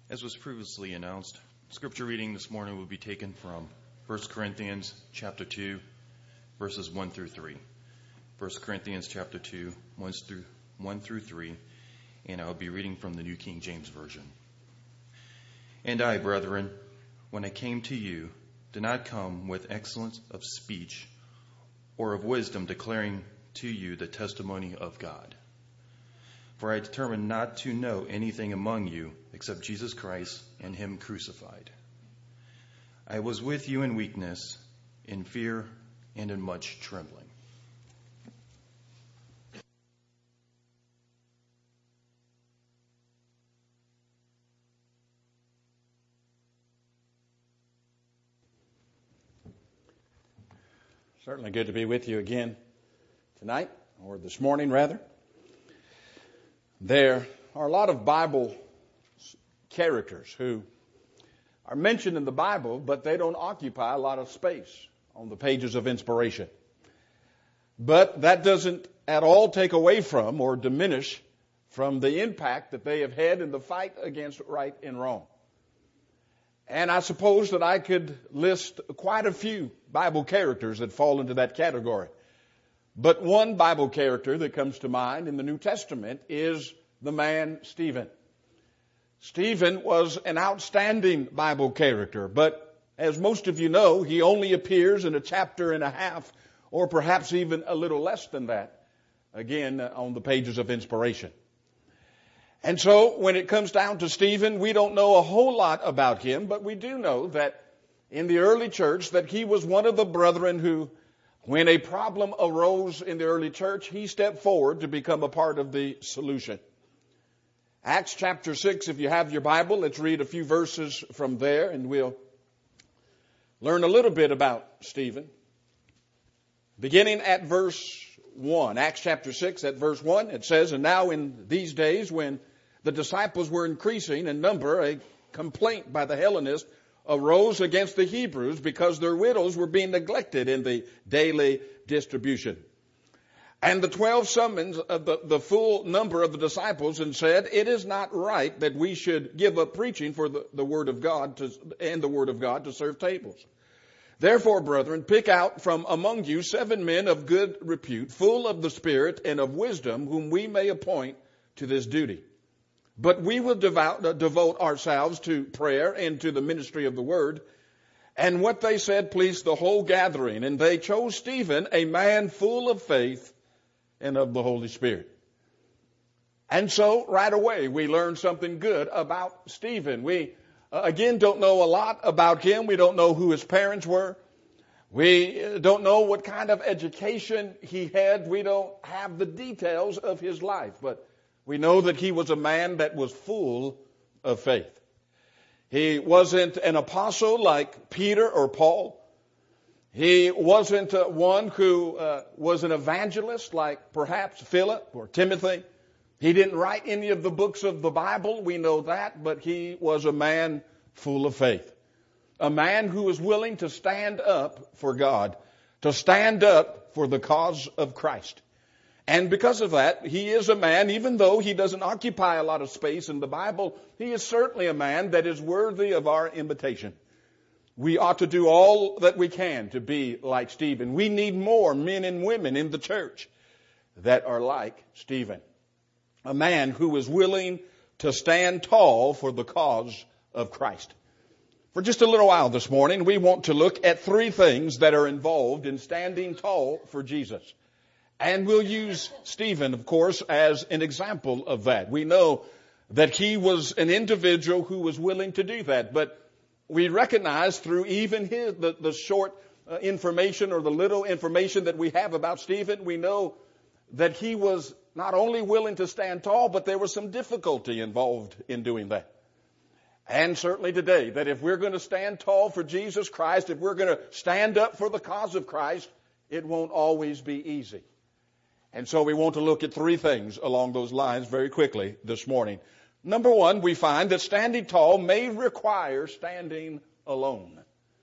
As was previously announced, scripture reading this morning will be taken from 1 Corinthians chapter 2, verses 1 through 3. 1 Corinthians chapter 2, 1 through 3, and I will be reading from the New King James Version. And I, brethren, when I came to you, did not come with excellence of speech or of wisdom declaring to you the testimony of God. For I determined not to know anything among you except Jesus Christ and Him crucified. I was with you in weakness, in fear, and in much trembling. Certainly good to be with you again tonight, or this morning rather. There are a lot of Bible characters who are mentioned in the Bible, but they don't occupy a lot of space on the pages of inspiration. But that doesn't at all take away from or diminish from the impact that they have had in the fight against right and wrong. And I suppose that I could list quite a few Bible characters that fall into that category. But one Bible character that comes to mind in the New Testament is the man Stephen. Stephen was an outstanding Bible character, but as most of you know, he only appears in a chapter and a half, or perhaps even a little less than that, again, on the pages of inspiration. And so, when it comes down to Stephen, we don't know a whole lot about him, but we do know that in the early church, that he was one of the brethren who, when a problem arose in the early church, he stepped forward to become a part of the solution. Acts chapter 6, if you have your Bible, let's read a few verses from there, and we'll learn a little bit about Stephen. Beginning at verse 1, Acts chapter 6 at verse 1, it says, "And now in these days when the disciples were increasing in number, a complaint by the Hellenists arose against the Hebrews because their widows were being neglected in the daily distribution. And the 12 summoned the full number of the disciples and said, 'It is not right that we should give up preaching for the word of God to serve tables. Therefore, brethren, pick out from among you 7 men of good repute, full of the Spirit and of wisdom, whom we may appoint to this duty. But we will devote ourselves to prayer and to the ministry of the word.' And what they said pleased the whole gathering. And they chose Stephen, a man full of faith and of the Holy Spirit." And so, right away, we learn something good about Stephen. We, again, don't know a lot about him. We don't know who his parents were. We don't know what kind of education he had. We don't have the details of his life. But we know that he was a man that was full of faith. He wasn't an apostle like Peter or Paul. He wasn't one who was an evangelist like perhaps Philip or Timothy. He didn't write any of the books of the Bible, we know that, but he was a man full of faith. A man who was willing to stand up for God, to stand up for the cause of Christ. And because of that, he is a man, even though he doesn't occupy a lot of space in the Bible, he is certainly a man that is worthy of our imitation. We ought to do all that we can to be like Stephen. We need more men and women in the church that are like Stephen. A man who is willing to stand tall for the cause of Christ. For just a little while this morning, we want to look at 3 things that are involved in standing tall for Jesus. And we'll use Stephen, of course, as an example of that. We know that he was an individual who was willing to do that, but we recognize through even the short information or the little information that we have about Stephen, we know that he was not only willing to stand tall, but there was some difficulty involved in doing that. And certainly today, that if we're going to stand tall for Jesus Christ, if we're going to stand up for the cause of Christ, it won't always be easy. And so we want to look at 3 things along those lines very quickly this morning. Number 1, we find that standing tall may require standing alone.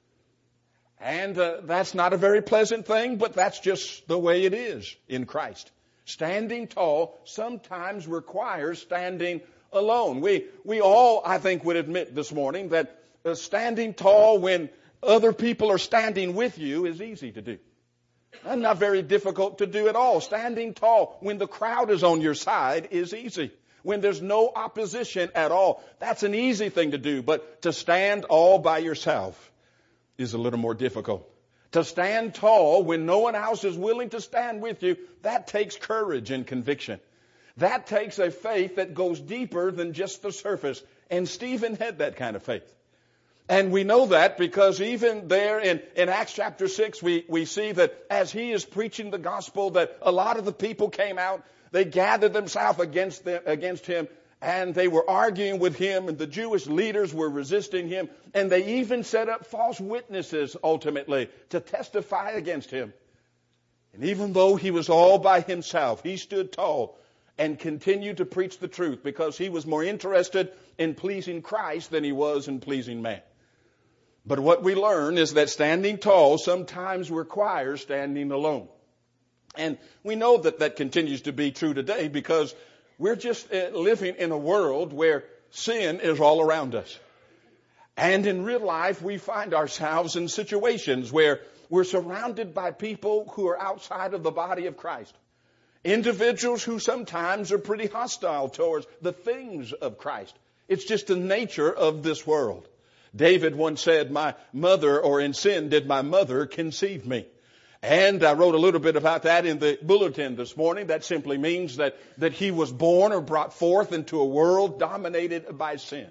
And that's not a very pleasant thing, but that's just the way it is in Christ. Standing tall sometimes requires standing alone. We all, I think, would admit this morning that standing tall when other people are standing with you is easy to do. And not very difficult to do at all. Standing tall when the crowd is on your side is easy. When there's no opposition at all, that's an easy thing to do. But to stand all by yourself is a little more difficult. To stand tall when no one else is willing to stand with you, that takes courage and conviction. That takes a faith that goes deeper than just the surface. And Stephen had that kind of faith. And we know that because even there in Acts chapter 6, we see that as he is preaching the gospel, that a lot of the people came out. They gathered themselves against him, and they were arguing with him, and the Jewish leaders were resisting him, and they even set up false witnesses ultimately to testify against him. And even though he was all by himself, he stood tall and continued to preach the truth because he was more interested in pleasing Christ than he was in pleasing man. But what we learn is that standing tall sometimes requires standing alone. And we know that that continues to be true today because we're just living in a world where sin is all around us. And in real life, we find ourselves in situations where we're surrounded by people who are outside of the body of Christ. Individuals who sometimes are pretty hostile towards the things of Christ. It's just the nature of this world. David once said, my mother, or in sin did my mother conceive me. And I wrote a little bit about that in the bulletin this morning. That simply means that he was born or brought forth into a world dominated by sin.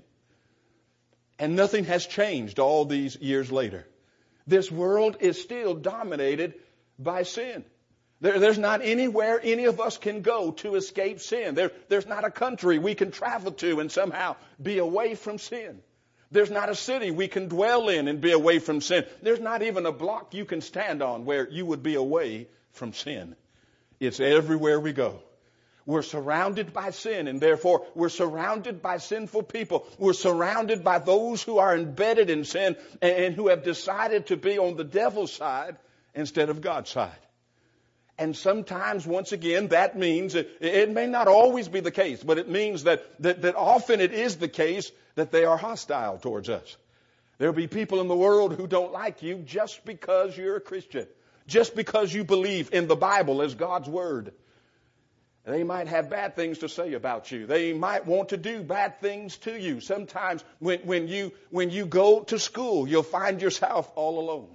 And nothing has changed all these years later. This world is still dominated by sin. There's not anywhere any of us can go to escape sin. There's not a country we can travel to and somehow be away from sin. There's not a city we can dwell in and be away from sin. There's not even a block you can stand on where you would be away from sin. It's everywhere we go. We're surrounded by sin, and therefore we're surrounded by sinful people. We're surrounded by those who are embedded in sin and who have decided to be on the devil's side instead of God's side. And sometimes, once again, that means, it may not always be the case, but it means that often it is the case that they are hostile towards us. There'll be people in the world who don't like you just because you're a Christian, just because you believe in the Bible as God's Word. They might have bad things to say about you. They might want to do bad things to you. Sometimes when you go to school, you'll find yourself all alone.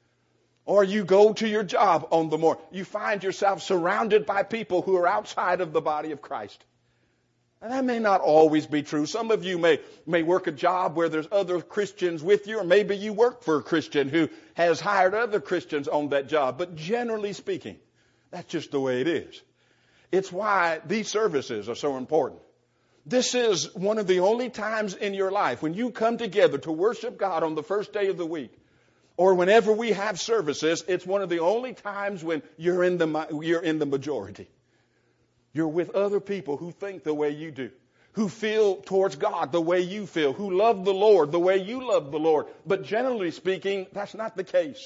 Or you go to your job on the morning. You find yourself surrounded by people who are outside of the body of Christ. And that may not always be true. Some of you may work a job where there's other Christians with you, or maybe you work for a Christian who has hired other Christians on that job. But generally speaking, that's just the way it is. It's why these services are so important. This is one of the only times in your life when you come together to worship God on the first day of the week, or whenever we have services, it's one of the only times when you're in the majority. You're with other people who think the way you do, who feel towards God the way you feel, who love the Lord the way you love the Lord. But generally speaking, that's not the case.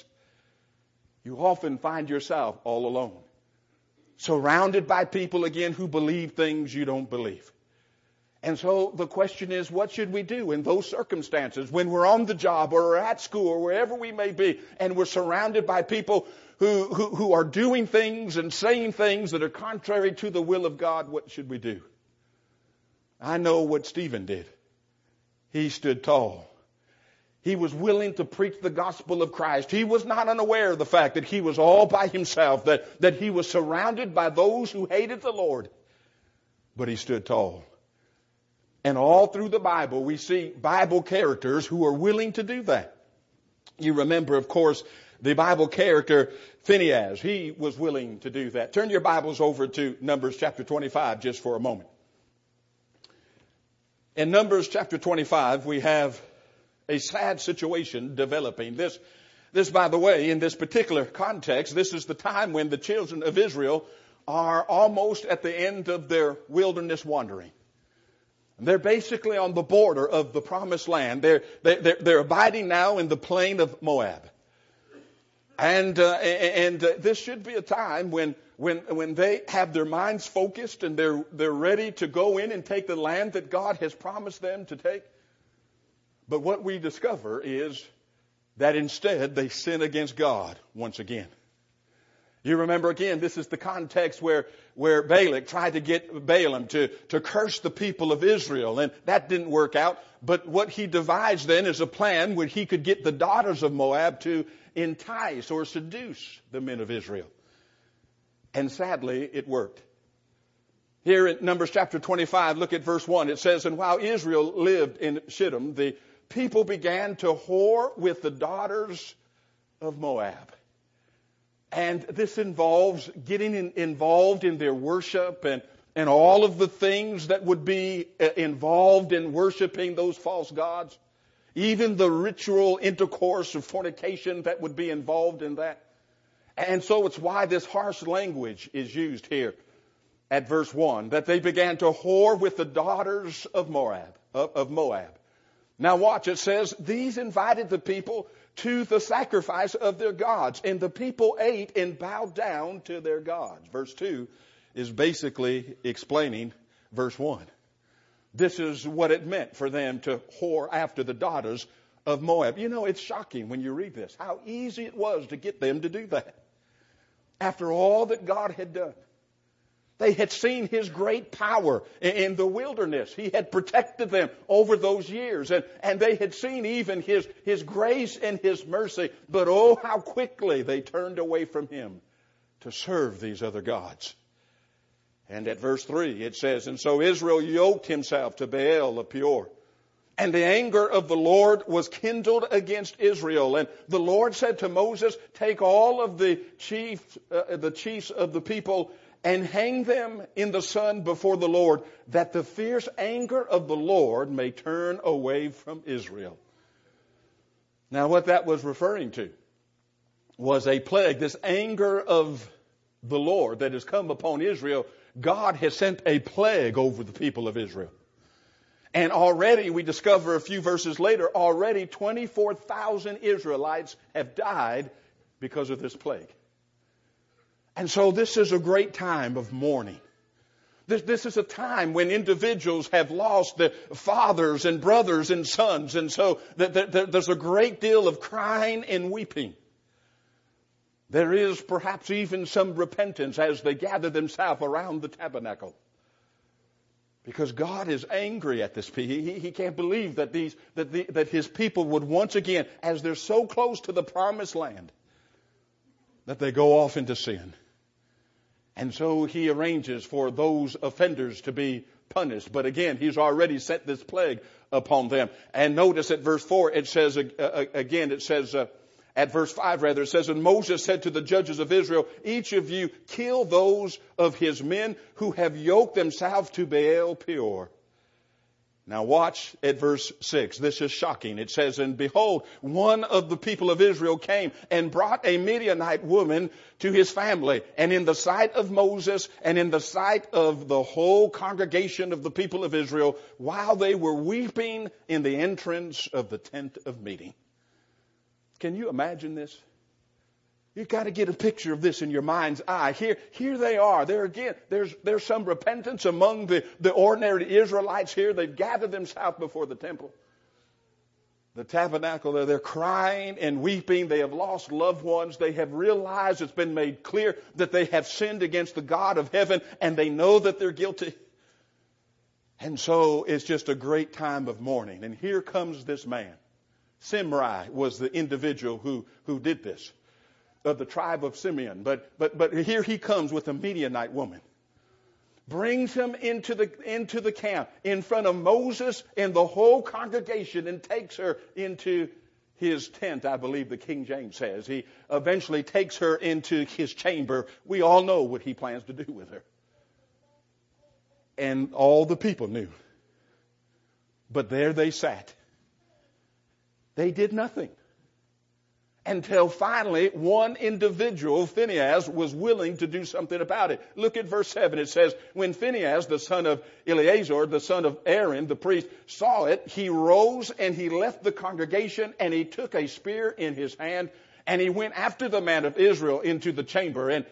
You often find yourself all alone, surrounded by people, again, who believe things you don't believe. And so the question is, what should we do in those circumstances when we're on the job or at school or wherever we may be, and we're surrounded by people who are doing things and saying things that are contrary to the will of God? What should we do? I know what Stephen did. He stood tall. He was willing to preach the gospel of Christ. He was not unaware of the fact that he was all by himself, that he was surrounded by those who hated the Lord. But he stood tall. And all through the Bible, we see Bible characters who are willing to do that. You remember, of course, the Bible character Phinehas. He was willing to do that. Turn your Bibles over to Numbers chapter 25 just for a moment. In Numbers chapter 25, we have a sad situation developing. This, by the way, in this particular context, this is the time when the children of Israel are almost at the end of their wilderness wandering. They're basically on the border of the promised land. They're abiding now in the plain of Moab. And this should be a time when when they have their minds focused and they're ready to go in and take the land that God has promised them to take. But what we discover is that instead they sin against God once again. You remember again, this is the context where Balak tried to get Balaam to curse the people of Israel, and that didn't work out. But what he devised then is a plan where he could get the daughters of Moab to entice or seduce the men of Israel. And sadly, it worked. Here in Numbers chapter 25, look at verse 1. It says, "And while Israel lived in Shittim, the people began to whore with the daughters of Moab." And this involves getting involved in their worship and all of the things that would be involved in worshiping those false gods. Even the ritual intercourse of fornication that would be involved in that. And so it's why this harsh language is used here at verse 1, that they began to whore with the daughters of Moab. Now watch, it says, these invited the people to the sacrifice of their gods, and the people ate and bowed down to their gods. Verse 2 is basically explaining verse 1. This is what it meant for them to whore after the daughters of Moab. You know, it's shocking when you read this, how easy it was to get them to do that. After all that God had done. They had seen His great power in the wilderness. He had protected them over those years. And they had seen even His grace and His mercy. But oh, how quickly they turned away from Him to serve these other gods. And at verse 3 it says, "And so Israel yoked himself to Baal of Peor. And the anger of the Lord was kindled against Israel. And the Lord said to Moses, take all of the chiefs of the people and hang them in the sun before the Lord, that the fierce anger of the Lord may turn away from Israel." Now what that was referring to was a plague, this anger of the Lord that has come upon Israel. God has sent a plague over the people of Israel. And already, we discover a few verses later, already 24,000 Israelites have died because of this plague. And so this is a great time of mourning. This is a time when individuals have lost their fathers and brothers and sons. And so there's a great deal of crying and weeping. There is perhaps even some repentance as they gather themselves around the tabernacle. Because God is angry at this people. He can't believe that His people would once again, as they're so close to the promised land, that they go off into sin. And so He arranges for those offenders to be punished. But again, He's already sent this plague upon them. And notice at verse 4, it says, at verse 5 rather, it says, "And Moses said to the judges of Israel, each of you kill those of his men who have yoked themselves to Baal Peor." Now watch at verse 6. This is shocking. It says, "And behold, one of the people of Israel came and brought a Midianite woman to his family. And in the sight of Moses and in the sight of the whole congregation of the people of Israel, while they were weeping in the entrance of the tent of meeting." Can you imagine this? You've got to get a picture of this in your mind's eye. Here they are. There again, there's some repentance among the ordinary Israelites here. They've gathered themselves before the temple. The tabernacle, they're crying and weeping. They have lost loved ones. They have realized it's been made clear that they have sinned against the God of heaven, and they know that they're guilty. And so it's just a great time of mourning. And here comes this man. Simri was the individual who did this, of the tribe of Simeon. But here he comes with a Midianite woman. Brings him into the camp in front of Moses and the whole congregation, and takes her into his tent, I believe the King James says. He eventually takes her into his chamber. We all know what he plans to do with her. And all the people knew. But there they sat. They did nothing. Until finally one individual, Phinehas, was willing to do something about it. Look at verse 7. It says, "When Phinehas, the son of Eleazar, the son of Aaron, the priest, saw it, he rose and he left the congregation, and he took a spear in his hand, and he went after the man of Israel into the chamber." And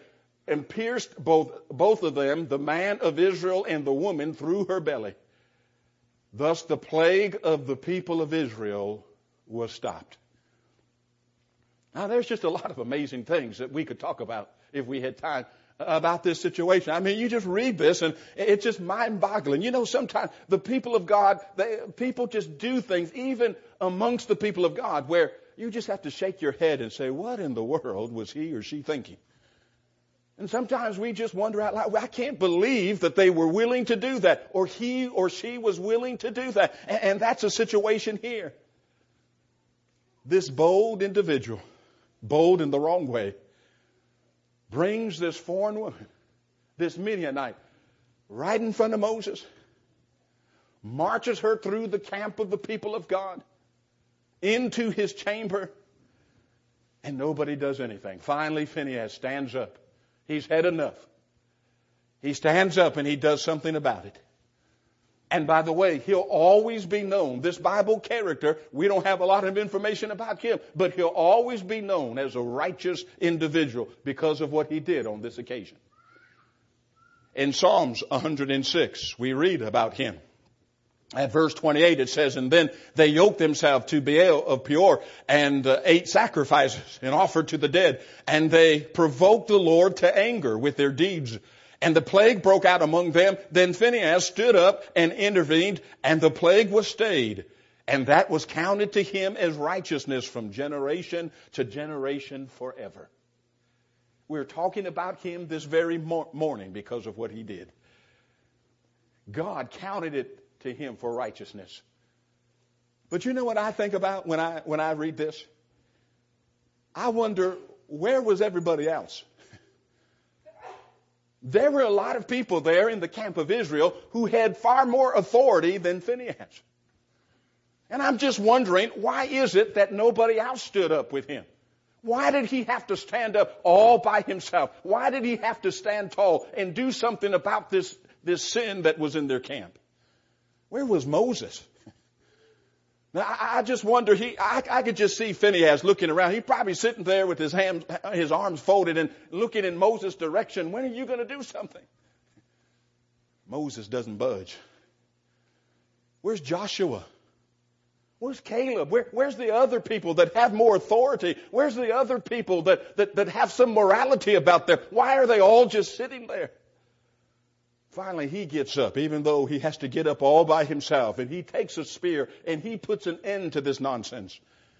and pierced both of them, the man of Israel and the woman, through her belly. Thus the plague of the people of Israel was stopped. Now, there's just a lot of amazing things that we could talk about if we had time about this situation. I mean, you just read this and it's just mind-boggling. You know, sometimes the people of God, people just do things, even amongst the people of God, where you just have to shake your head and say, what in the world was he or she thinking? And sometimes we just wonder out loud, I can't believe that they were willing to do that, or he or she was willing to do that. And that's a situation here. This bold individual, bold in the wrong way, brings this foreign woman, this Midianite, right in front of Moses, marches her through the camp of the people of God, into his chamber, and nobody does anything. Finally, Phinehas stands up. He's had enough. He stands up and he does something about it. And by the way, he'll always be known, this Bible character, we don't have a lot of information about him, but he'll always be known as a righteous individual because of what he did on this occasion. In Psalms 106, we read about him. At verse 28, it says, and then they yoked themselves to Baal of Peor and ate sacrifices and offered to the dead. And they provoked the Lord to anger with their deeds. And the plague broke out among them. Then Phinehas stood up and intervened, and the plague was stayed. And that was counted to him as righteousness from generation to generation forever. We're talking about him this very morning because of what he did. God counted it to him for righteousness. But you know what I think about when I read this? I wonder, where was everybody else? There were a lot of people there in the camp of Israel who had far more authority than Phinehas. And I'm just wondering, why is it that nobody else stood up with him? Why did he have to stand up all by himself? Why did he have to stand tall and do something about this sin that was in their camp? Where was Moses? Now, I just wonder, I could just see Phinehas looking around. He's probably sitting there with his arms folded and looking in Moses' direction. When are you going to do something? Moses doesn't budge. Where's Joshua? Where's Caleb? Where's the other people that have more authority? Where's the other people that have some morality about them? Why are they all just sitting there? Finally, he gets up, even though he has to get up all by himself, and he takes a spear and he puts an end to this nonsense.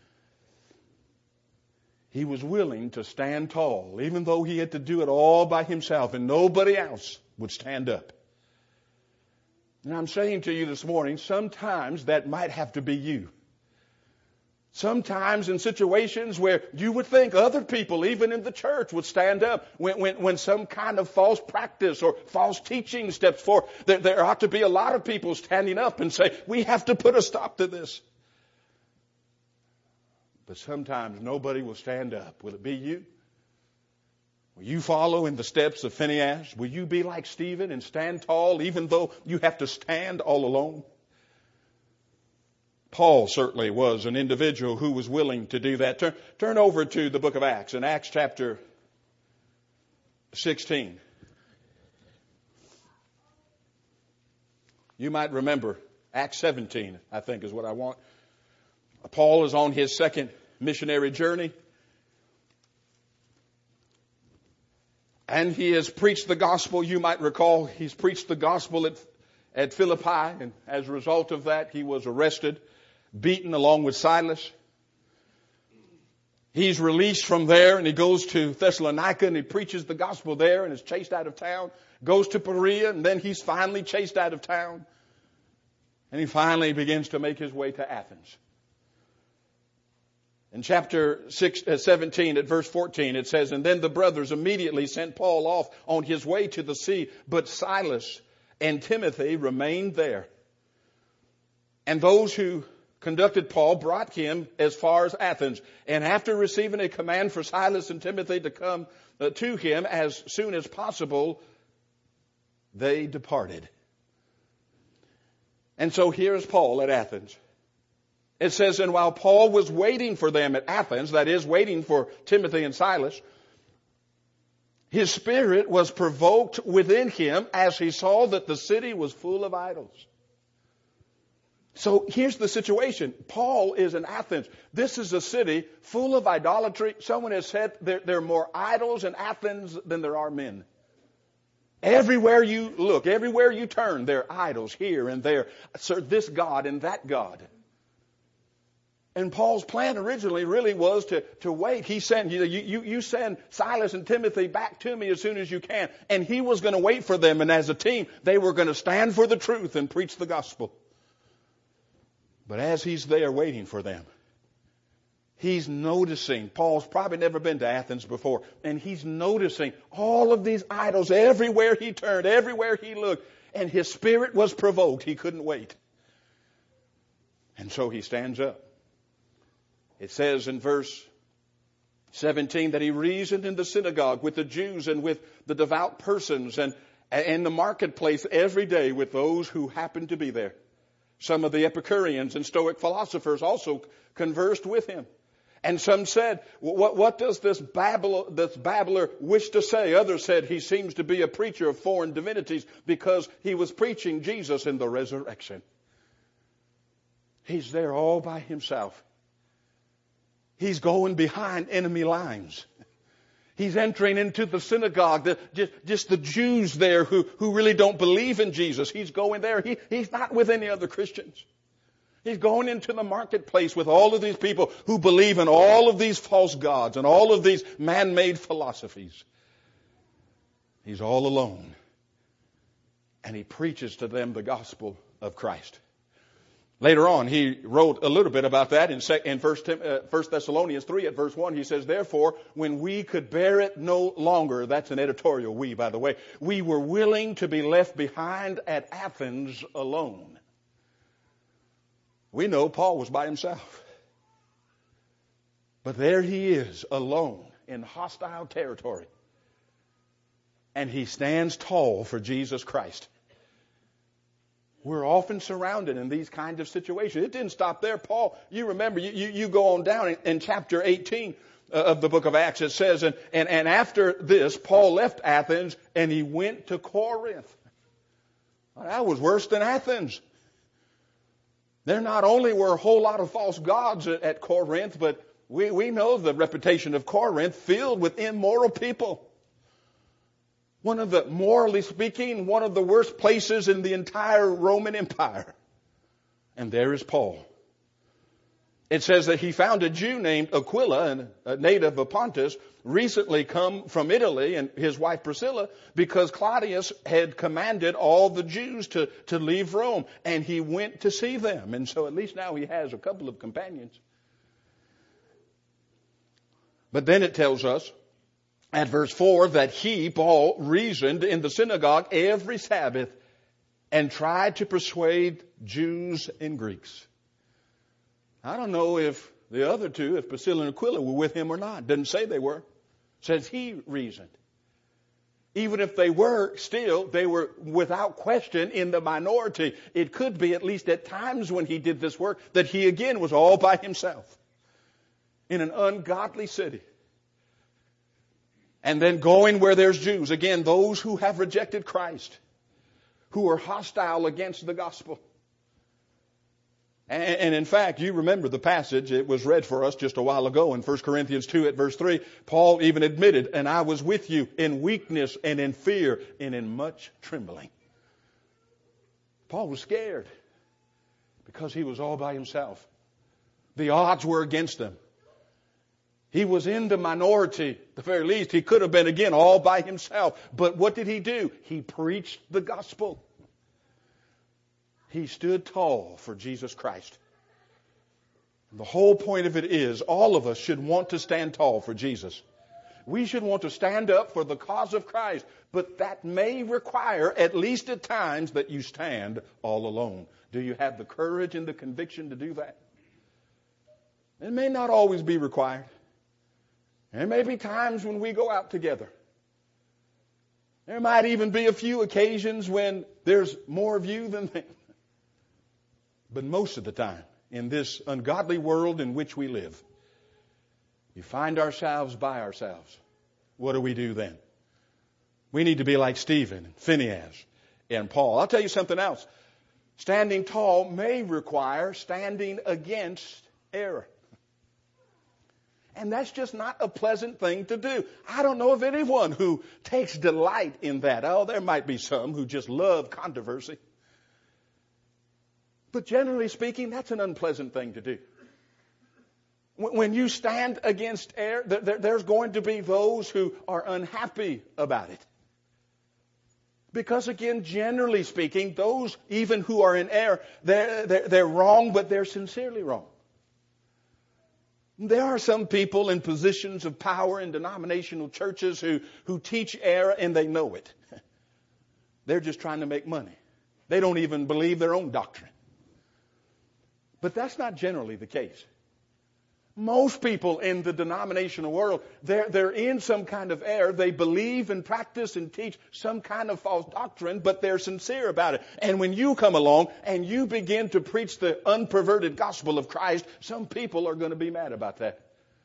He was willing to stand tall, even though he had to do it all by himself and nobody else would stand up. And I'm saying to you this morning, sometimes that might have to be you. Sometimes in situations where you would think other people, even in the church, would stand up when some kind of false practice or false teaching steps forth. There ought to be a lot of people standing up and say, we have to put a stop to this. But sometimes nobody will stand up. Will it be you? Will you follow in the steps of Phinehas? Will you be like Stephen and stand tall even though you have to stand all alone? Paul certainly was an individual who was willing to do that. Turn over to the book of Acts, in Acts chapter 16. You might remember Acts 17, I think is what I want. Paul is on his second missionary journey. And he has preached the gospel. You might recall he's preached the gospel at Philippi. And as a result of that, he was arrested, beaten along with Silas. He's released from there and he goes to Thessalonica and he preaches the gospel there and is chased out of town. Goes to Perea and then he's finally chased out of town. And he finally begins to make his way to Athens. In chapter 17 at verse 14 it says, and then the brothers immediately sent Paul off on his way to the sea, but Silas and Timothy remained there. And those who conducted Paul brought him as far as Athens. And after receiving a command for Silas and Timothy to come to him as soon as possible, they departed. And so here is Paul at Athens. It says, and while Paul was waiting for them at Athens, that is, waiting for Timothy and Silas, His spirit was provoked within him as he saw that the city was full of idols. So here's the situation. Paul is in Athens. This is a city full of idolatry. Someone has said there are more idols in Athens than there are men. Everywhere you look, everywhere you turn, there are idols here and there. Serve this God and that God. And Paul's plan originally really was to wait. He sent, you send Silas and Timothy back to me as soon as you can. And he was going to wait for them. And as a team, they were going to stand for the truth and preach the gospel. But as he's there waiting for them, he's noticing, Paul's probably never been to Athens before, and he's noticing all of these idols everywhere he turned, everywhere he looked, and his spirit was provoked. He couldn't wait. And so he stands up. It says in verse 17 that he reasoned in the synagogue with the Jews and with the devout persons and in the marketplace every day with those who happened to be there. Some of the Epicureans and Stoic philosophers also conversed with him. And some said, what does this babbler wish to say? Others said he seems to be a preacher of foreign divinities because he was preaching Jesus in the resurrection. He's there all by himself. He's going behind enemy lines. He's entering into the synagogue, just the Jews there who really don't believe in Jesus. He's going there. He's not with any other Christians. He's going into the marketplace with all of these people who believe in all of these false gods and all of these man-made philosophies. He's all alone. And he preaches to them the gospel of Christ. Later on, he wrote a little bit about that in 1 Thessalonians 3 at verse 1. He says, therefore, when we could bear it no longer, that's an editorial we, by the way, we were willing to be left behind at Athens alone. We know Paul was by himself. But there he is, alone, in hostile territory. And he stands tall for Jesus Christ. We're often surrounded in these kinds of situations. It didn't stop there. Paul, you remember, you go on down in chapter 18 of the book of Acts. It says, and after this, Paul left Athens and he went to Corinth. Well, that was worse than Athens. There not only were a whole lot of false gods at Corinth, but we know the reputation of Corinth filled with immoral people. One of the, morally speaking, one of the worst places in the entire Roman Empire. And there is Paul. It says that he found a Jew named Aquila, a native of Pontus, recently come from Italy, and his wife Priscilla, because Claudius had commanded all the Jews to leave Rome, and he went to see them. And so at least now he has a couple of companions. But then it tells us, at verse 4, that he, Paul, reasoned in the synagogue every Sabbath and tried to persuade Jews and Greeks. I don't know if the other two, if Priscilla and Aquila were with him or not. Doesn't say they were. Says he reasoned. Even if they were, still, they were without question in the minority. It could be, at least at times when he did this work, that he again was all by himself in an ungodly city. And then going where there's Jews. Again, those who have rejected Christ. Who are hostile against the gospel. And in fact, you remember the passage. It was read for us just a while ago in 1 Corinthians 2 at verse 3. Paul even admitted, and I was with you in weakness and in fear and in much trembling. Paul was scared. Because he was all by himself. The odds were against him. He was in the minority, at the very least. He could have been, again, all by himself. But what did he do? He preached the gospel. He stood tall for Jesus Christ. The whole point of it is, all of us should want to stand tall for Jesus. We should want to stand up for the cause of Christ. But that may require, at least at times, that you stand all alone. Do you have the courage and the conviction to do that? It may not always be required. There may be times when we go out together. There might even be a few occasions when there's more of you than them. But most of the time, in this ungodly world in which we live, we find ourselves by ourselves. What do we do then? We need to be like Stephen and Phinehas and Paul. I'll tell you something else. Standing tall may require standing against error. And that's just not a pleasant thing to do. I don't know of anyone who takes delight in that. Oh, there might be some who just love controversy. But generally speaking, that's an unpleasant thing to do. When you stand against error, there's going to be those who are unhappy about it. Because again, generally speaking, those even who are in error, they're wrong, but they're sincerely wrong. There are some people in positions of power in denominational churches who teach error and they know it. They're just trying to make money. They don't even believe their own doctrine. But that's not generally the case. Most people in the denominational world, they're in some kind of error. They believe and practice and teach some kind of false doctrine, but they're sincere about it. And when you come along and you begin to preach the unperverted gospel of Christ, some people are going to be mad about that.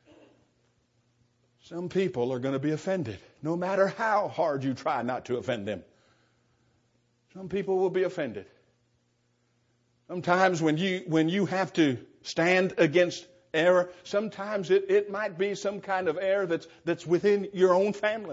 Some people are going to be offended, no matter how hard you try not to offend them. Some people will be offended. Sometimes when you have to stand against error, sometimes it might be some kind of error that's within your own family.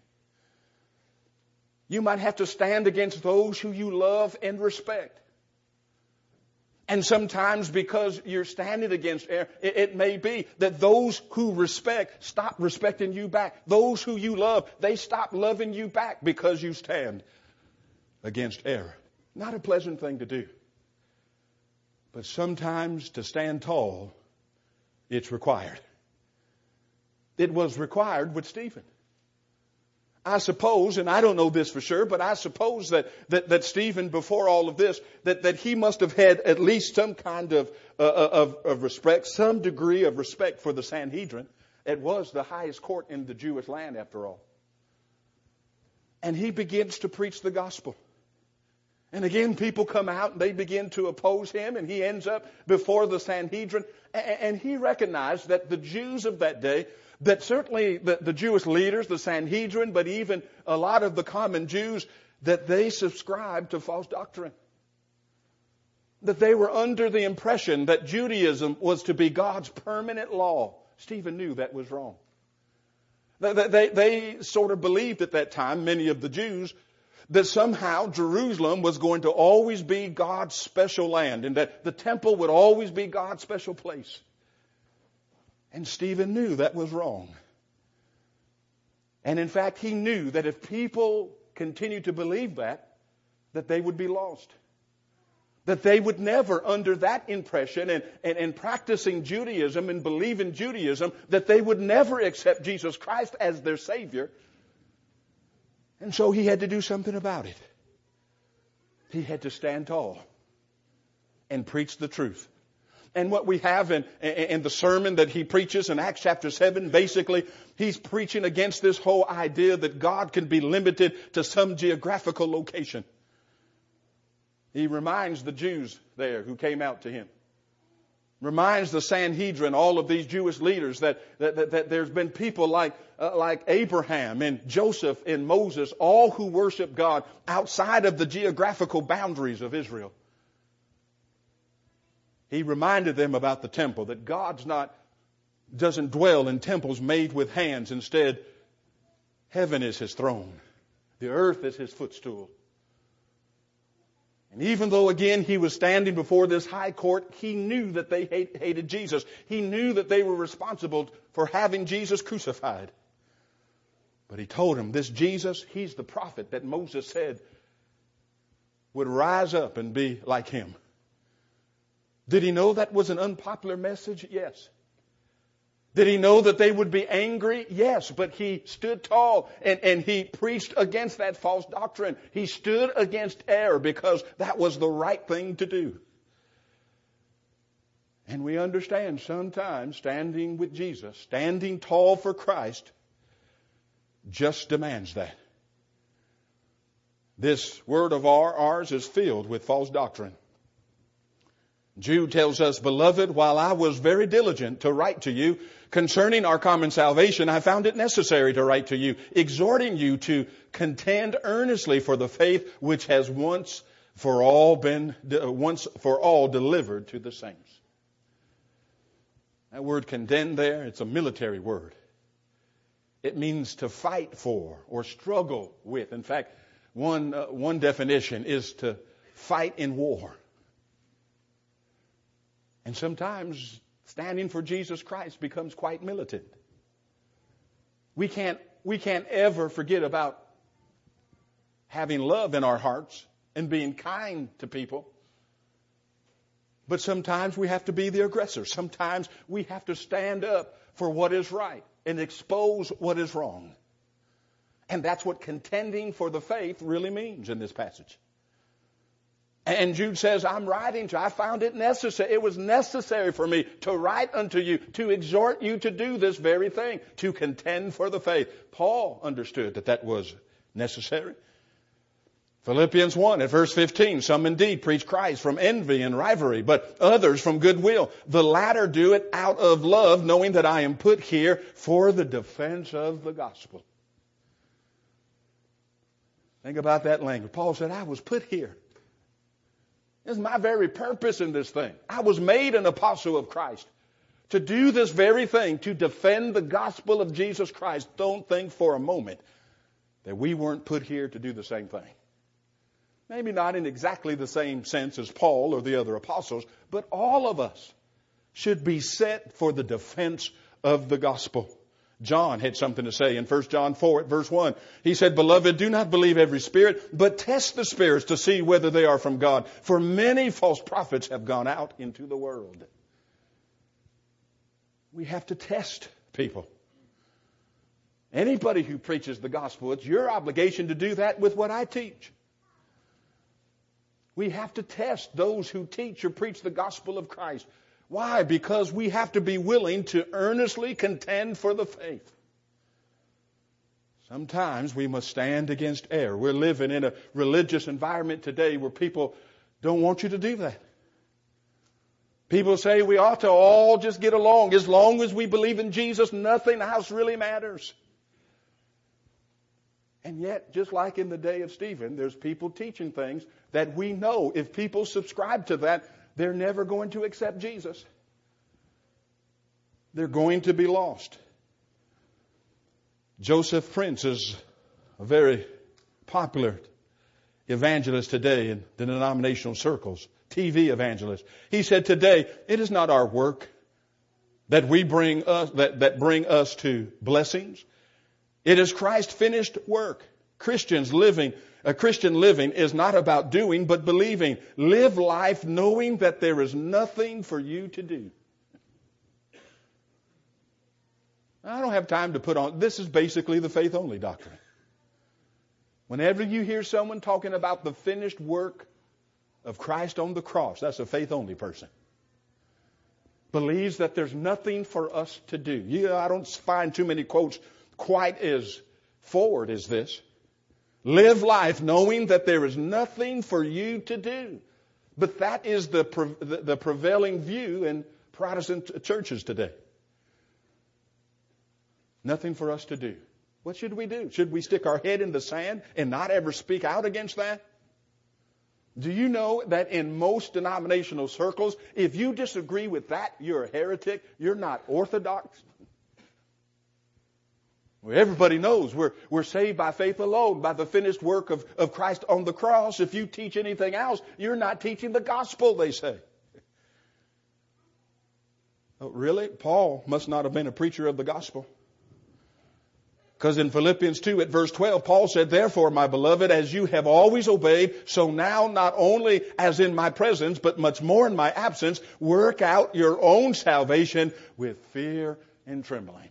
You might have to stand against those who you love and respect. And sometimes because you're standing against error, it may be that those who respect stop respecting you back. Those who you love, they stop loving you back because you stand against error. Not a pleasant thing to do. But sometimes to stand tall, it's required. It was required with Stephen. I suppose, and I don't know this for sure, but I suppose that Stephen, before all of this, that he must have had at least some kind of respect, some degree of respect for the Sanhedrin. It was the highest court in the Jewish land, after all. And he begins to preach the gospel. And again, people come out and they begin to oppose him, and he ends up before the Sanhedrin. And he recognized that the Jews of that day, that certainly the Jewish leaders, the Sanhedrin, but even a lot of the common Jews, that they subscribed to false doctrine. That they were under the impression that Judaism was to be God's permanent law. Stephen knew that was wrong. They sort of believed at that time, many of the Jews, that somehow Jerusalem was going to always be God's special land and that the temple would always be God's special place. And Stephen knew that was wrong. And in fact, he knew that if people continued to believe that they would be lost. That they would never, under that impression and practicing Judaism and believing Judaism, that they would never accept Jesus Christ as their Savior. And so he had to do something about it. He had to stand tall and preach the truth. And what we have in the sermon that he preaches in Acts chapter 7, basically, he's preaching against this whole idea that God can be limited to some geographical location. He reminds the Jews there who came out to him. Reminds the Sanhedrin, all of these Jewish leaders, that there's been people like Abraham and Joseph and Moses, all who worship God outside of the geographical boundaries of Israel. He reminded them about the temple, that God doesn't dwell in temples made with hands. Instead, heaven is his throne. The earth is his footstool. And even though, again, he was standing before this high court, he knew that they hated Jesus. He knew that they were responsible for having Jesus crucified. But he told him, this Jesus, he's the prophet that Moses said would rise up and be like him. Did he know that was an unpopular message? Yes. Did he know that they would be angry? Yes, but he stood tall and he preached against that false doctrine. He stood against error because that was the right thing to do. And we understand sometimes standing with Jesus, standing tall for Christ, just demands that. This word of ours is filled with false doctrine. Jude tells us, "Beloved, while I was very diligent to write to you concerning our common salvation, I found it necessary to write to you, exhorting you to contend earnestly for the faith which has once for all delivered to the saints." That word "contend" there, it's a military word. It means to fight for or struggle with. In fact, one definition is to fight in war. And sometimes standing for Jesus Christ becomes quite militant. We can't ever forget about having love in our hearts and being kind to people. But sometimes we have to be the aggressor. Sometimes we have to stand up for what is right and expose what is wrong. And that's what contending for the faith really means in this passage. And Jude says, I found it necessary. It was necessary for me to write unto you, to exhort you to do this very thing, to contend for the faith. Paul understood that was necessary. Philippians 1 at verse 15, "Some indeed preach Christ from envy and rivalry, but others from goodwill. The latter do it out of love, knowing that I am put here for the defense of the gospel." Think about that language. Paul said, I was put here. This is my very purpose in this thing. I was made an apostle of Christ to do this very thing, to defend the gospel of Jesus Christ. Don't think for a moment that we weren't put here to do the same thing. Maybe not in exactly the same sense as Paul or the other apostles, but all of us should be set for the defense of the gospel. John had something to say in 1 John 4 at verse 1. He said, "Beloved, do not believe every spirit, but test the spirits to see whether they are from God. For many false prophets have gone out into the world." We have to test people. Anybody who preaches the gospel, it's your obligation to do that with what I teach. We have to test those who teach or preach the gospel of Christ. Why? Because we have to be willing to earnestly contend for the faith. Sometimes we must stand against error. We're living in a religious environment today where people don't want you to do that. People say we ought to all just get along. As long as we believe in Jesus, nothing else really matters. And yet, just like in the day of Stephen, there's people teaching things that we know if people subscribe to that, they're never going to accept Jesus. They're going to be lost. Joseph Prince is a very popular evangelist today in the denominational circles, TV evangelist. He said today, it is not our work that bring us to blessings. It is Christ's finished work. A Christian living is not about doing, but believing. Live life knowing that there is nothing for you to do. I don't have time to put on. This is basically the faith only doctrine. Whenever you hear someone talking about the finished work of Christ on the cross, that's a faith only person. Believes that there's nothing for us to do. I don't find too many quotes quite as forward as this. Live life knowing that there is nothing for you to do. But that is the prevailing view in Protestant churches today. Nothing for us to do. What should we do? Should we stick our head in the sand and not ever speak out against that? Do you know that in most denominational circles, if you disagree with that, you're a heretic, you're not orthodox? Well, everybody knows we're saved by faith alone, by the finished work of Christ on the cross. If you teach anything else, you're not teaching the gospel, they say. Oh, really? Paul must not have been a preacher of the gospel. Because in Philippians 2 at verse 12, Paul said, "Therefore, my beloved, as you have always obeyed, so now not only as in my presence, but much more in my absence, work out your own salvation with fear and trembling."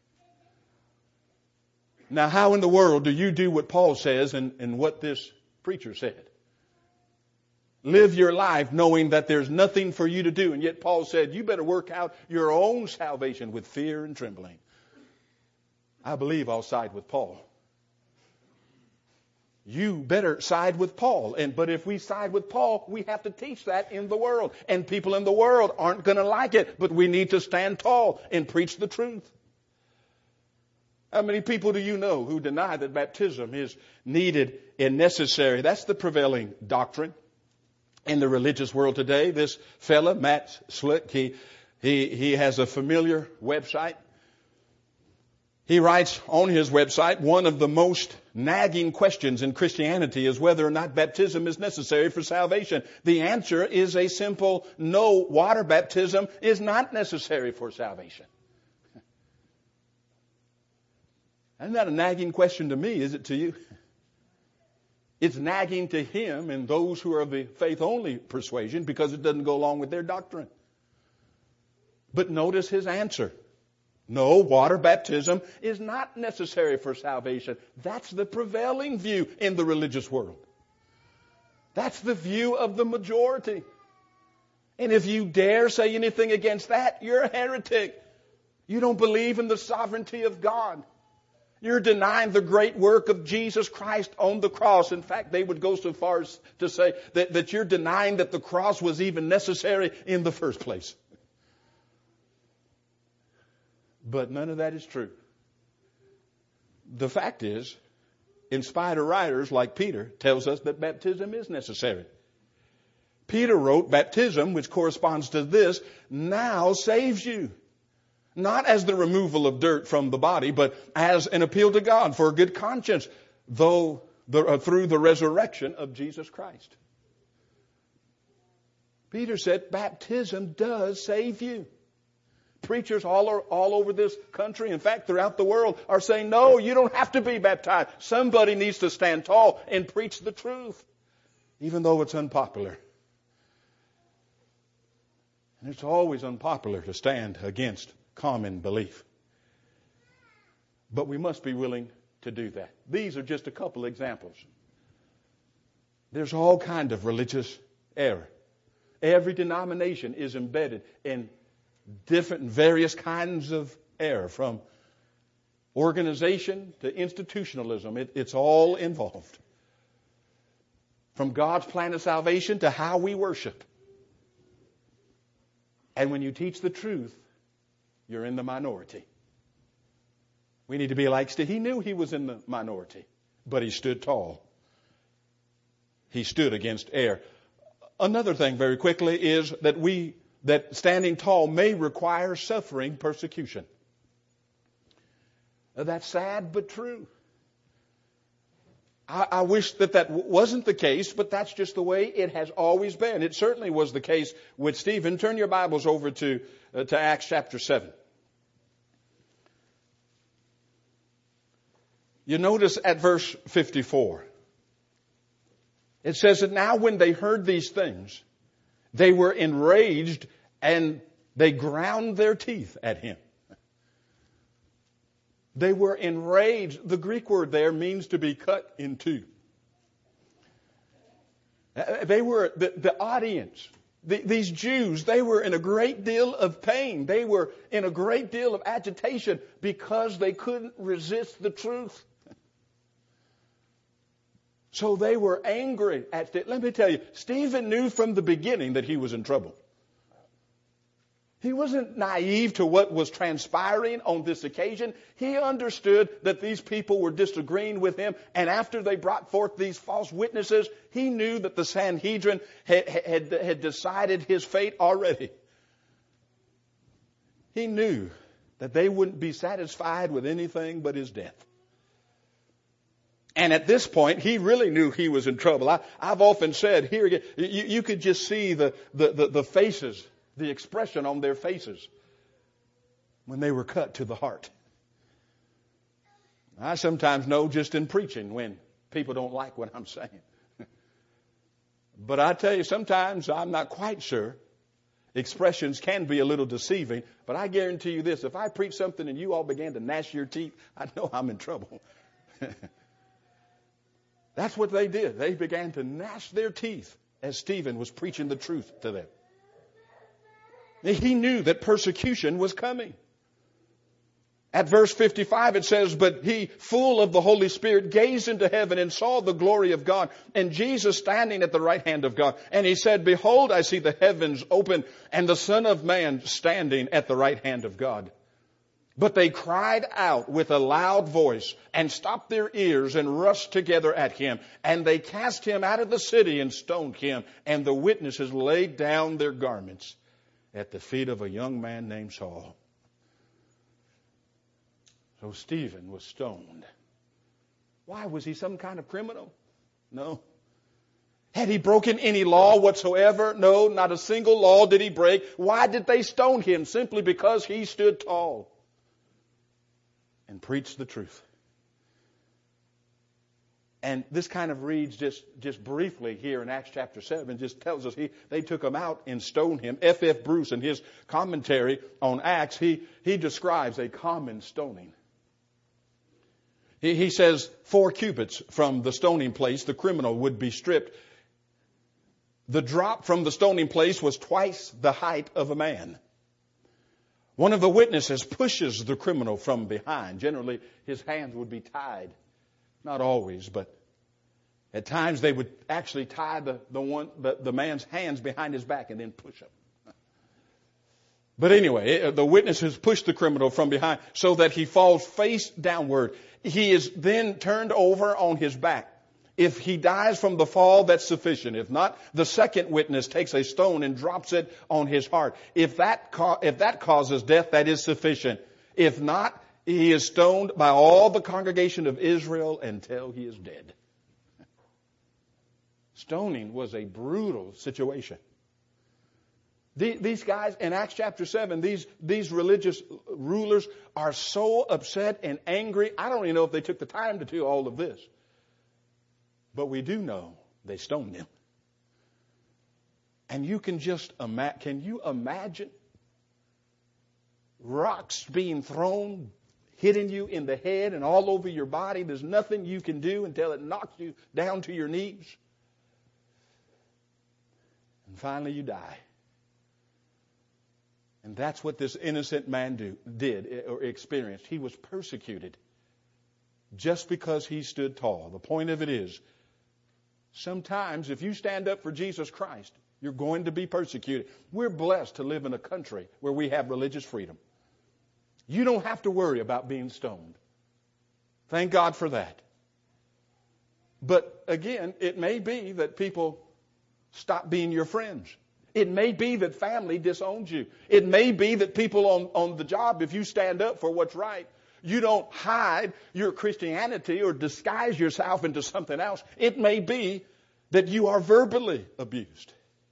Now, how in the world do you do what Paul says and what this preacher said? Live your life knowing that there's nothing for you to do. And yet Paul said, you better work out your own salvation with fear and trembling. I believe I'll side with Paul. you better side with Paul. But if we side with Paul, we have to teach that in the world. And people in the world aren't going to like it, but we need to stand tall and preach the truth. How many people do you know who deny that baptism is needed and necessary? That's the prevailing doctrine in the religious world today. This fella, Matt Slick, he has a familiar website. He writes on his website, one of the most nagging questions in Christianity is whether or not baptism is necessary for salvation. The answer is a simple no. Water baptism is not necessary for salvation. Isn't that a nagging question to me? Is it to you? It's nagging to him and those who are of the faith-only persuasion because it doesn't go along with their doctrine. But notice his answer. No, water baptism is not necessary for salvation. That's the prevailing view in the religious world. That's the view of the majority. And if you dare say anything against that, you're a heretic. You don't believe in the sovereignty of God. You're denying the great work of Jesus Christ on the cross. In fact, they would go so far as to say that you're denying that the cross was even necessary in the first place. But none of that is true. The fact is, inspired writers like Peter tells us that baptism is necessary. Peter wrote, baptism, which corresponds to this, now saves you. Not as the removal of dirt from the body, but as an appeal to God for a good conscience, through the resurrection of Jesus Christ. Peter said, baptism does save you. Preachers all over this country, in fact, throughout the world, are saying, no, you don't have to be baptized. Somebody needs to stand tall and preach the truth, even though it's unpopular. And it's always unpopular to stand against common belief. But we must be willing to do that. These are just a couple examples. There's all kind of religious error. Every denomination is embedded in different various kinds of error, from organization to institutionalism. It's all involved. From God's plan of salvation to how we worship. And when you teach the truth, you're in the minority. We need to be like Steve. He knew he was in the minority, but he stood tall. He stood against error. Another thing very quickly is that standing tall may require suffering persecution. That's sad but true. I wish that wasn't the case, but that's just the way it has always been. It certainly was the case with Stephen. Turn your Bibles over to Acts chapter 7. You notice at verse 54. It says that now when they heard these things, they were enraged and they ground their teeth at him. They were enraged. The Greek word there means to be cut in two. They were the audience. These Jews, they were in a great deal of pain. They were in a great deal of agitation because they couldn't resist the truth. So they were angry at it. Let me tell you, Stephen knew from the beginning that he was in trouble. He wasn't naive to what was transpiring on this occasion. He understood that these people were disagreeing with him. And after they brought forth these false witnesses, he knew that the Sanhedrin had decided his fate already. He knew that they wouldn't be satisfied with anything but his death. And at this point, he really knew he was in trouble. I've often said, here again, you could just see the faces, the expression on their faces when they were cut to the heart. I sometimes know just in preaching when people don't like what I'm saying. But I tell you, sometimes I'm not quite sure. Expressions can be a little deceiving. But I guarantee you this, if I preach something and you all began to gnash your teeth, I know I'm in trouble. That's what they did. They began to gnash their teeth as Stephen was preaching the truth to them. He knew that persecution was coming. At verse 55 it says, but he, full of the Holy Spirit, gazed into heaven and saw the glory of God and Jesus standing at the right hand of God. And he said, behold, I see the heavens open and the Son of Man standing at the right hand of God. But they cried out with a loud voice and stopped their ears and rushed together at him. And they cast him out of the city and stoned him. And the witnesses laid down their garments at the feet of a young man named Saul. So Stephen was stoned. Why? Was he some kind of criminal? No. Had he broken any law whatsoever? No, not a single law did he break. Why did they stone him? Simply because he stood tall and preached the truth. And this kind of reads just briefly here in Acts chapter 7, just tells us they took him out and stoned him. F.F. Bruce, in his commentary on Acts, he describes a common stoning. He says 4 cubits from the stoning place, the criminal would be stripped. The drop from the stoning place was twice the height of a man. One of the witnesses pushes the criminal from behind. Generally, his hands would be tied. Not always, but at times they would actually tie the man's hands behind his back and then push him. But anyway, the witnesses push the criminal from behind so that he falls face downward. He is then turned over on his back. If he dies from the fall, that's sufficient. If not, the second witness takes a stone and drops it on his heart. If that causes death, that is sufficient. If not, he is stoned by all the congregation of Israel until he is dead. Stoning was a brutal situation. These guys in Acts chapter 7, these religious rulers are so upset and angry. I don't even know if they took the time to do all of this. But we do know they stoned him. And you can just can you imagine rocks being thrown, hitting you in the head and all over your body? There's nothing you can do until it knocks you down to your knees. And finally you die. And that's what this innocent man did or experienced. He was persecuted just because he stood tall. The point of it is, sometimes if you stand up for Jesus Christ, you're going to be persecuted. We're blessed to live in a country where we have religious freedom. You don't have to worry about being stoned. Thank God for that. But again, it may be that people stop being your friends. It may be that family disowns you. It may be that people on the job, if you stand up for what's right, you don't hide your Christianity or disguise yourself into something else. It may be that you are verbally abused.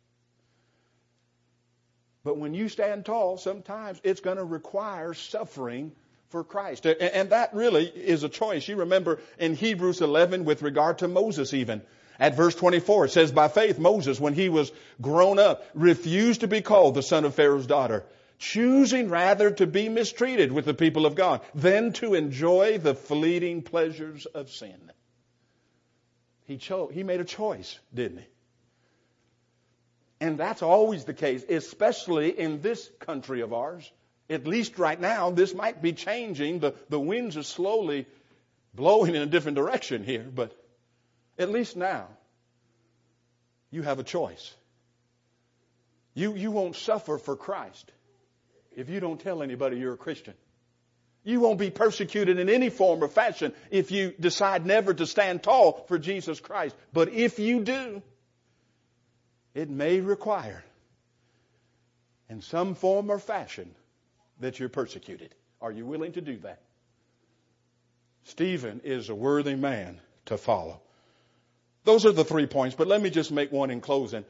But when you stand tall, sometimes it's going to require suffering for Christ. And that really is a choice. You remember in Hebrews 11 with regard to Moses even. At verse 24, it says, by faith, Moses, when he was grown up, refused to be called the son of Pharaoh's daughter, choosing rather to be mistreated with the people of God than to enjoy the fleeting pleasures of sin. He made a choice, didn't he? And that's always the case, especially in this country of ours. At least right now, this might be changing. The winds are slowly blowing in a different direction here, but at least now, you have a choice. You won't suffer for Christ if you don't tell anybody you're a Christian. You won't be persecuted in any form or fashion if you decide never to stand tall for Jesus Christ. But if you do, it may require in some form or fashion that you're persecuted. Are you willing to do that? Stephen is a worthy man to follow. Those are the 3 points, but let me just make one in closing.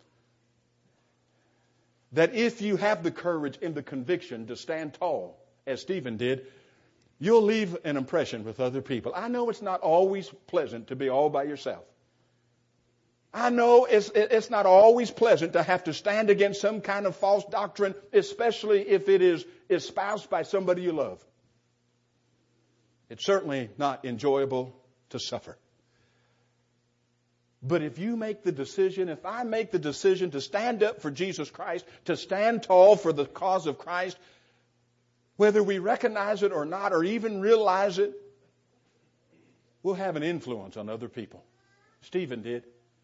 That if you have the courage and the conviction to stand tall, as Stephen did, you'll leave an impression with other people. I know it's not always pleasant to be all by yourself. I know it's not always pleasant to have to stand against some kind of false doctrine, especially if it is espoused by somebody you love. It's certainly not enjoyable to suffer. But if you make the decision, if I make the decision to stand up for Jesus Christ, to stand tall for the cause of Christ, whether we recognize it or not, or even realize it, we'll have an influence on other people. Stephen did.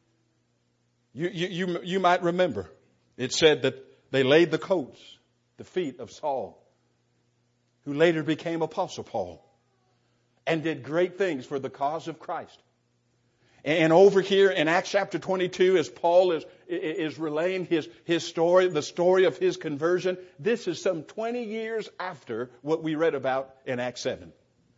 You might remember, it said that they laid the coats, the feet of Saul, who later became Apostle Paul, and did great things for the cause of Christ. And over here in Acts chapter 22, as Paul is relaying his story, the story of his conversion, this is some 20 years after what we read about in Acts 7.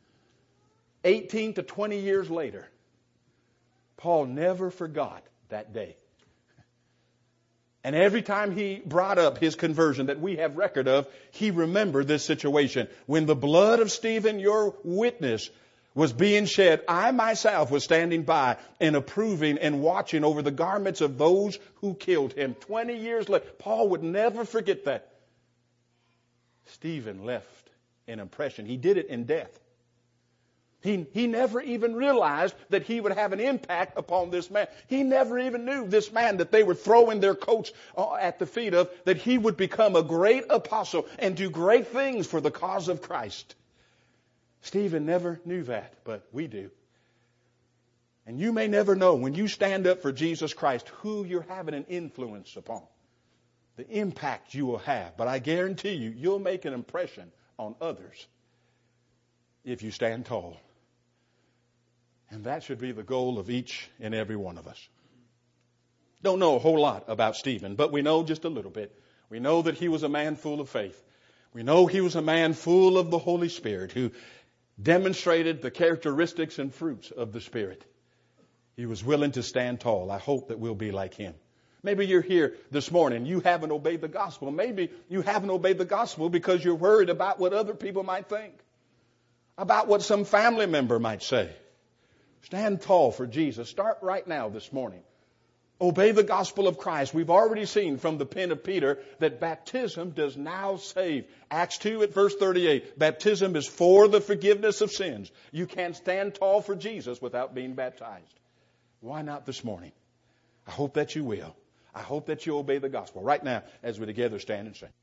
18 to 20 years later, Paul never forgot that day. And every time he brought up his conversion that we have record of, he remembered this situation. When the blood of Stephen, your witness, was being shed, I myself was standing by and approving and watching over the garments of those who killed him. 20 years later, Paul would never forget that. Stephen left an impression. He did it in death. He never even realized that he would have an impact upon this man. He never even knew this man that they were throwing their coats at the feet of, that he would become a great apostle and do great things for the cause of Christ. Stephen never knew that, but we do. And you may never know when you stand up for Jesus Christ who you're having an influence upon, the impact you will have. But I guarantee you, you'll make an impression on others if you stand tall. And that should be the goal of each and every one of us. Don't know a whole lot about Stephen, but we know just a little bit. We know that he was a man full of faith. We know he was a man full of the Holy Spirit who demonstrated the characteristics and fruits of the Spirit. He was willing to stand tall. I hope that we'll be like him. Maybe you're here this morning. You haven't obeyed the gospel. Maybe you haven't obeyed the gospel because you're worried about what other people might think, about what some family member might say. Stand tall for Jesus. Start right now this morning. Obey the gospel of Christ. We've already seen from the pen of Peter that baptism does now save. Acts 2 at verse 38. Baptism is for the forgiveness of sins. You can't stand tall for Jesus without being baptized. Why not this morning? I hope that you will. I hope that you obey the gospel. Right now, as we together stand and sing.